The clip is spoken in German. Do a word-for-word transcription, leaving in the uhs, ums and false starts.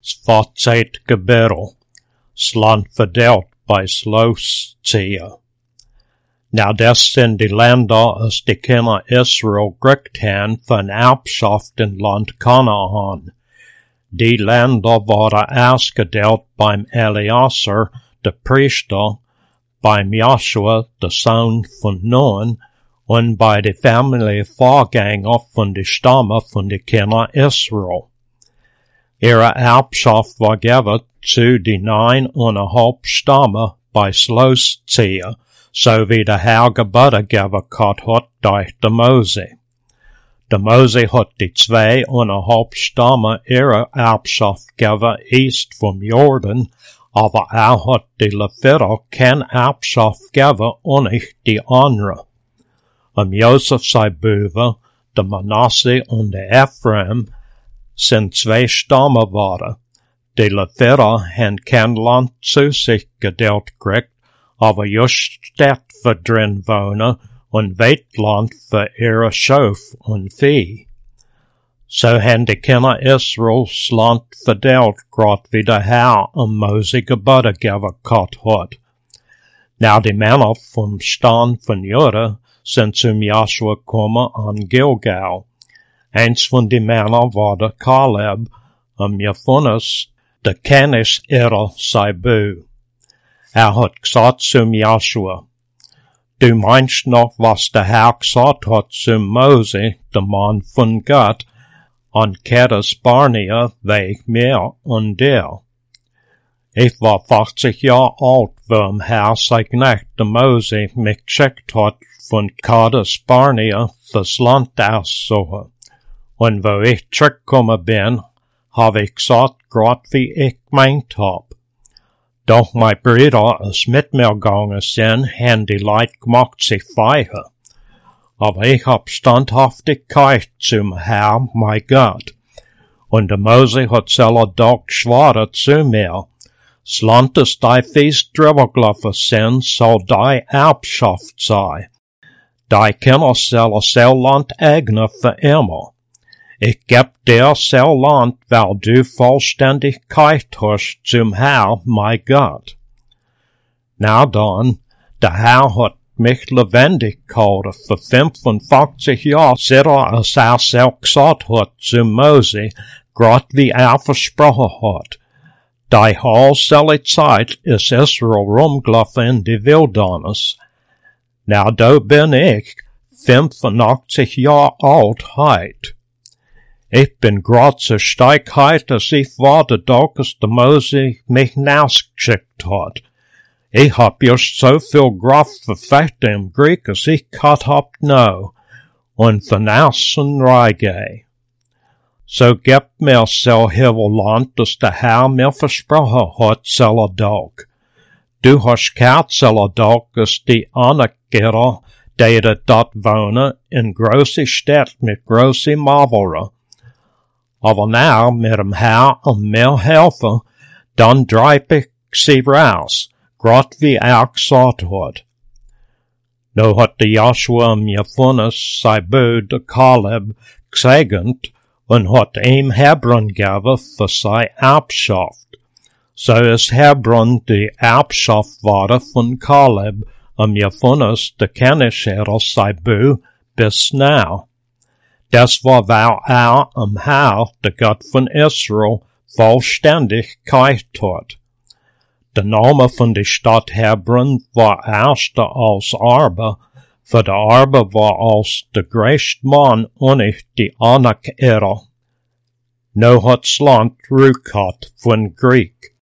Svartzeit gebirrel, slant verdelt by Slowstia. Now des in die Länder is die Kinder Israel gekriegt han van Erbschaft in Land Kanaan. Die Länder waren ausgedeelt beim Eleazar, de Priester, beim Joshua, de Sohn von Nun, und bei de Familie Vorgänger von de Stamme von de Kinder Israel. Ihre Erbschaft war gegeben zu die neuneinhalb Stamme bei Slowstia, so wie der Herr Gebote gegeben hat durch de Mose. De Mose hat die zweieinhalb Stamme ihre Erbschaft gegeben east vom Jordan, aber er hat die Leviter keine Erbschaft gegeben und nicht die andere. Und Josef sei Brüder, de Manasse und de Ephraim, sind zwei Stamme waren. Die Leviter haben kein Land zu sich gedeelt gekriegt, aber just Städt für drin wohnen und Weitland für ihre Schauf und Vieh. So haben die Kinder Israels Land verdeelt, grad wie der Herr am Mose Gebote gegeben hat. Now die Männer vom Stand von Juda sind zum Joshua gekommen an Gilgal. Eins von die Männern war der Kaleb, am Jephunes, der Kennis ihrer Saibu. Er hat gesagt zum Joshua, du meinst noch, was der Herr gesagt hat zum Mose, der Mann von Gott, an Kades Barnea wegen mir und dir. Ich war vierzig Jahre alt, wo im Herr sein Knecht, der Mose, mich geschickt hat, von Kades Barnea fürs Land aussuchen. Und wo ich zurückgekommen bin, habe ich gesagt, grad wie ich gemeint hab. Doch mein Brüder, es mit mir gegangen sind, haben die Leute gemacht sich feiern. Aber ich hab Standhaftigkeit zum Herr, mein Gott. Und der Mose hat selber doch geschworen zu mir, das Land, das die Fies drüber gelaufen sind, soll die Erbschaft sein. Die Kinder sollen das Land eignen für immer. Ich geb dir das Land, weil du Vollständigkeit hast zum Herr, mein Gott. Na dann, der Herr hat mich lebendig gehalten für fünfundvierzig Jahre, seit er es er selbst gesagt hat zu Mose, grad wie er versprochen hat. Die halbe Zeit ist Israel rumgelaufen in die Wildnis. Na, da bin ich, fünfundachtzig Jahre alt heut. Ich bin grad so stark heut, dass ich war, der Tag, dass der Mose mich hinausgeschickt hat. Ich hab just so viel Kraft verfechten im Griech, als ich gehabt hab no, und von außen reingeh. So gib mir so Land, dass der Herr mir versprochen hat, zeller Tag. Du hast gehört, zeller Tag, dass die Anerkehrer, die dort wohnen, in große Städte mit große Marvere. Aber now, mit dem Herr und mir helfen, dann treib ich sie raus, grad wie er gesagt hat. No hat der Joshua am Jephunes sein Bruder der Kaleb gesegnet und hat ihm Hebron gegeben für seine Erbschaft. So ist Hebron die Erbschaft war von Kaleb am Jephunes der Kennischer sein Bruder bis now. Das war, weil er am Herr, der Gott von Israel, Vollständigkeit hat. Der Name von der Stadt Hebron war erster als Arbe, für der Arbe war als der größte Mann und nicht die Anerkehrer. No hat's Land Rukat von Griech.